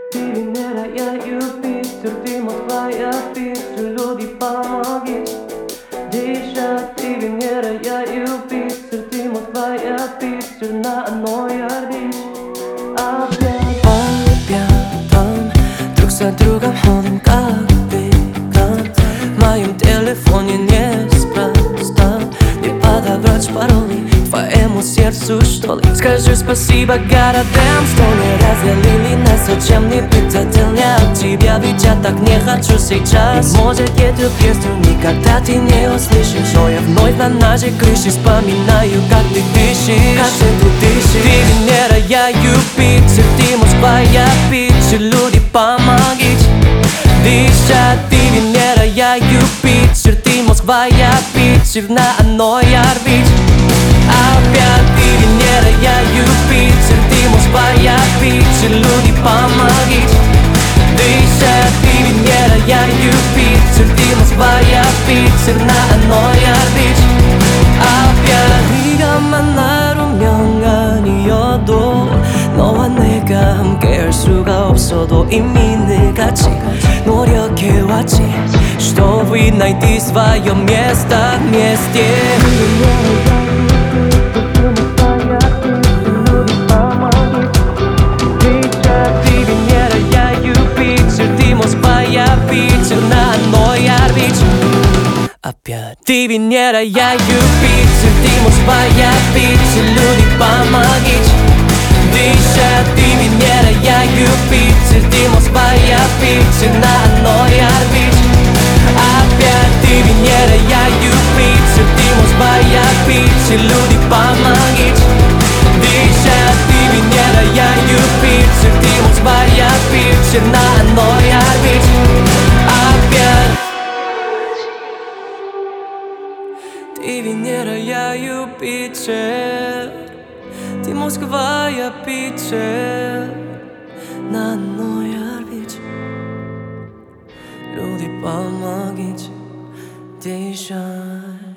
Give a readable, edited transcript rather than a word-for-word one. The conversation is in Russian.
Ty Venera, ja Jupiter, ty Moskva, ja Питер, люди помогите. Дышат, ты Венера, я Юпитер, ты Москва, я Питер, на одной орбите. Опять он друг за другом ходим как бегом. В моем телефоне неспроста не подобрать пароли твоему сердцу, что ли. Скажи спасибо городам, что не разделили нас. Зачем не быть отдельно от тебя, ведь я так не хочу сейчас. И может эту песню никогда ты не услышишь, но я вновь на нашей крыше вспоминаю, как ты дышишь, как же ты дышишь. Ты Венера, я Юпитер, ты Москва, я Питер, люди помогите. Дышат, ты Венера, я Юпитер, ты Москва, я Питер, на одной орбите. Опять ты Венера, я Юпитер, ты Москва, я Питер, люди помогите. Дышат, ты Венера, я Юпитер, ты Москва, я Питер, на одной орбите. опять 네가 만나려면 아니어도 너와 내가 함께할 수가 없어도 이미 내같이 노력해왔지. Чтобы найти свое место вместе. Ты Венера, я Юпитер, ты Москва, я Питер, на одной орбите. Опять ты Венера, я Юпитер, ты Москва, я Питер, люди помогите. Дышат, ты Венера, я Юпитер, ты Москва, я Питер, на одной орбите. Опять ты Венера, я Юпитер, ты Москва, я Питер, люди помогите. Дышат, ты Венера, я Юпитер, ты Москва, я Питер, на одной орбите. Опять ты Венера, я Юпитер, ты Москва, я Питер, на одной орбите. Люди помогите дышать.